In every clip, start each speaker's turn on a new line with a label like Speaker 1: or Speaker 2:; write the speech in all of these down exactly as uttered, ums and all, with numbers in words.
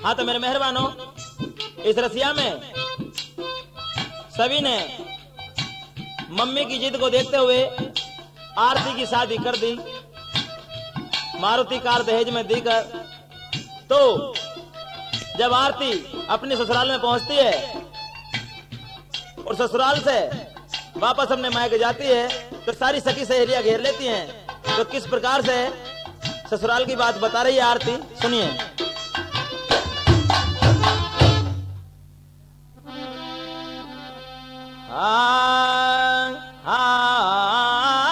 Speaker 1: हाँ तो मेरे मेहरबानों, इस रसिया में सभी ने मम्मी की जिद को देखते हुए आरती की शादी कर दी। मारुति कार दहेज में देकर तो जब आरती अपने ससुराल में पहुंचती है और ससुराल से वापस अपने मायके जाती है तो सारी सखी सहेलियां घेर लेती हैं। तो किस प्रकार से ससुराल की बात बता रही है आरती, सुनिए। हाँ, हाँ,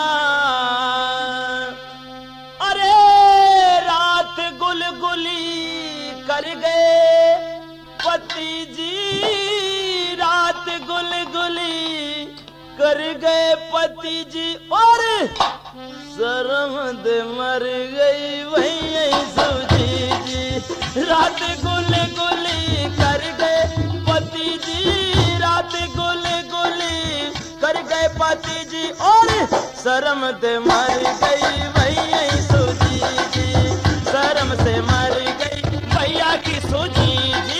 Speaker 1: अरे रात गुलगुली कर गए पति जी, रात गुलगुली कर गए पति जी और शर्म दे मर गई वही सूजी जी। रात गुलगुली कर गए पति जी, रात गुलगुली कर गए पति जी और शर्म दे मर गई वही सूजी जी। शर्म से मर गई भैया की सूजी जी।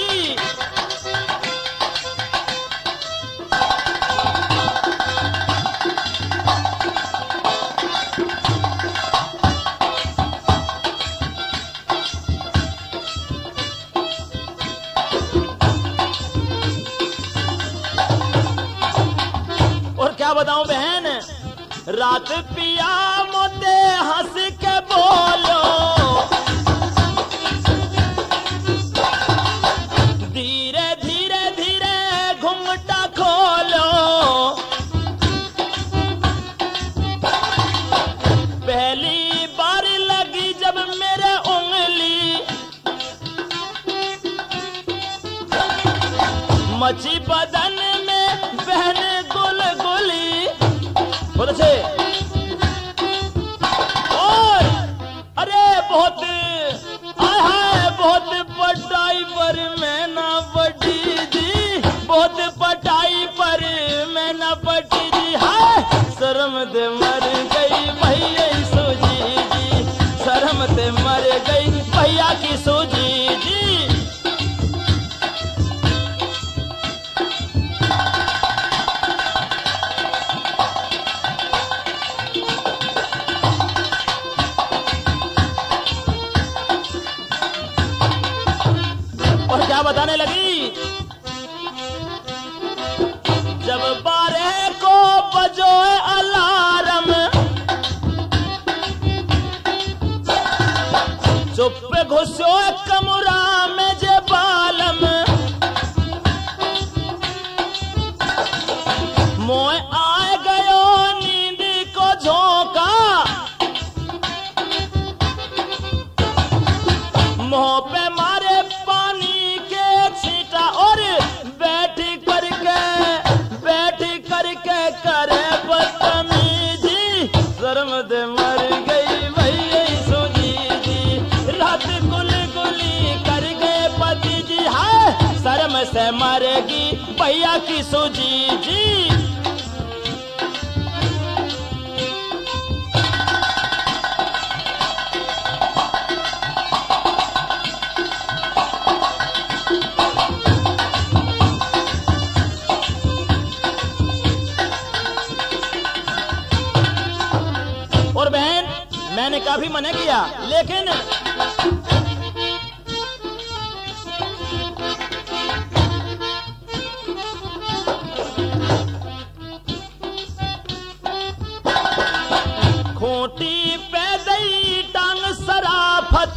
Speaker 1: क्या बताऊं बहन, रात पिया मोते हंस के बोलो, धीरे धीरे धीरे घुंघटा खोलो, पहली बार लगी जब मेरे उंगली, मची बदन में बहन गुलगुली, बहुत अच्छे। और अरे बहुत आय हाय बहुत पटाई पर मैं ना पटी जी, बहुत पटाई पर मैं ना पटी जी। हाय शर्म दे मर गई भैया सूजी जी, शर्म दे मर गई भैया की सूजी जी। और क्या बताने लगी, जब बारह को बजो अलार्म, चुप घुसो कमरा में जे बालम, मोए आ गयो नींद को झोंका, मुंह पे मारे पानी के छींटा और बैठ करके बैठ करके करे बदतमीजी। शर्म दे मर गई भैया सूजी जी, रात गुलगुली कर गए पति जी। हाय शर्म से मरेगी भैया की सूजी जी। और बहन मैंने काफी मना किया लेकिन खोटी पे दई टांग सराफत,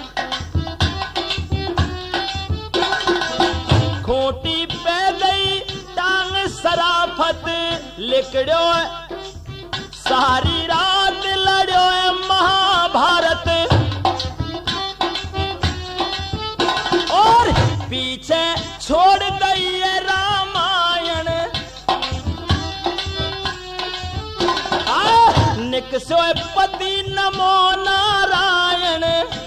Speaker 1: खोटी पे दई टांग सराफत, लिकड़ो सारी रात लड़ो महाभारत, और पीछे छोड़ दइए रामायण, निकसो पति नमो नारायण।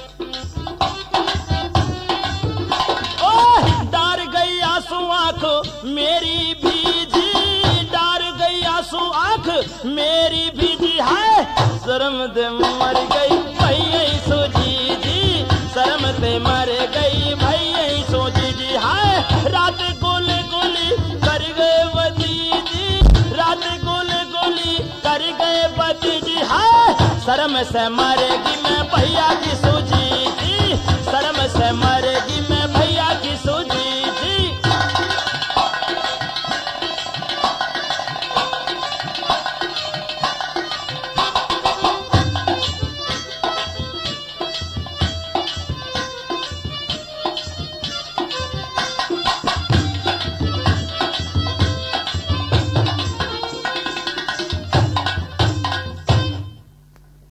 Speaker 1: ओ डर गई आंसू आंख मेरी भीजी, डर गई आंसू आंख मेरी भीजी। हाय शर्म दे मर गई भैया सूजी जी, शर्म दे मर गई भैया शर्म से मरेगी मैं भैया की सूजी जी, शर्म से मरेगी